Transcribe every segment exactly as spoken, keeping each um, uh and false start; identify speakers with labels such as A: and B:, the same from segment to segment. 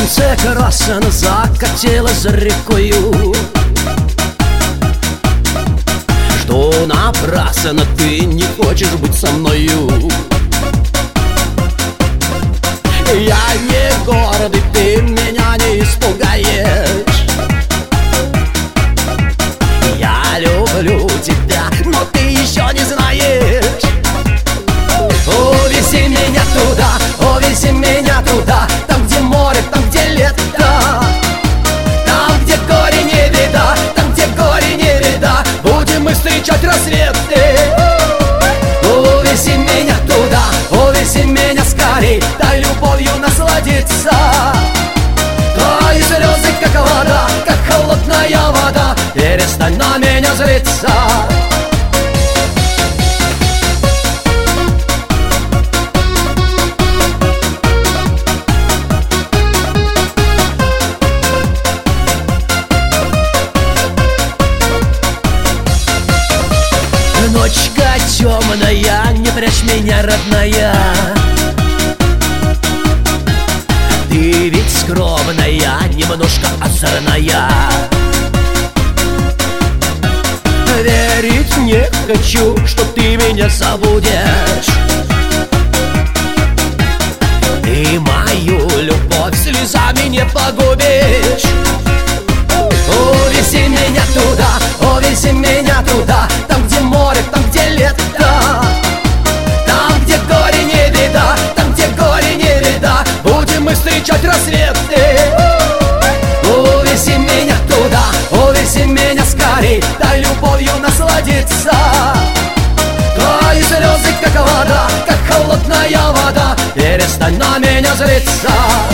A: Солнце красно закатилось за рекою. Что напрасно ты не хочешь быть со мною? Я не гордый, ты меня не испугаешь. Я люблю тебя, но ты еще не знаешь. Увези меня туда, увези меня туда, там, где море, там, где лето, там, где горе не беда, там, где горе не беда, будем мы встречать рассветы. Увези меня туда, увези меня скорей, дай любовью насладиться. Твои слезы, как вода, как холодная вода, перестань на меня злиться. Ночка темная, не прячь меня, родная. Ты ведь скромная, немножко озорная. Верить не хочу, что ты меня забудешь. Ты мою любовь слезами не погубишь. Увези меня туда, увези меня туда, там, где море, там, где лето, там, где горе не беда, там, где горе не беда, будем мы встречать рассветы. Увези меня туда, увези меня скорей, дай любовью насладиться. Твои слезы, как вода, как холодная вода, перестань на меня злиться.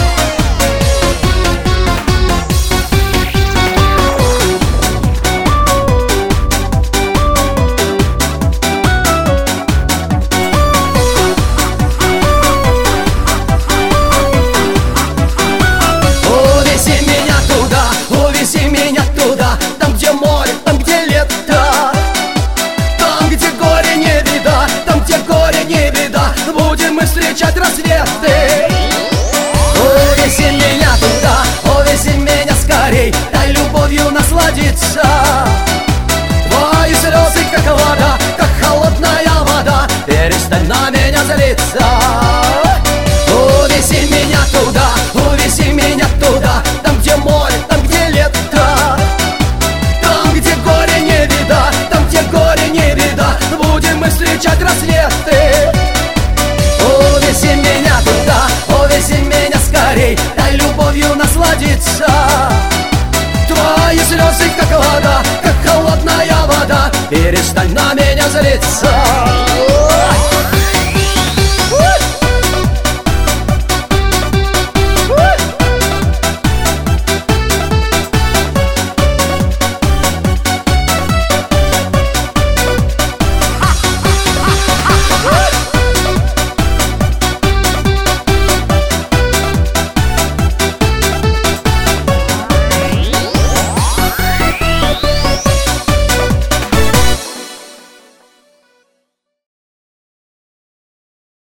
A: Встречать рассветы. Увези меня туда, увези меня скорей, дай любовью насладиться. Твои слезы, как вода, как холодная вода, перестань на меня злиться. Увези меня туда, увези меня туда, там, где море, там, где лето, там, где горе не беда, там, где горе не беда, будем мы встречать рассветы. Увези меня туда, увези меня скорей, дай любовью насладиться. Твои слезы, как вода, как холодная вода, перестань на меня злиться.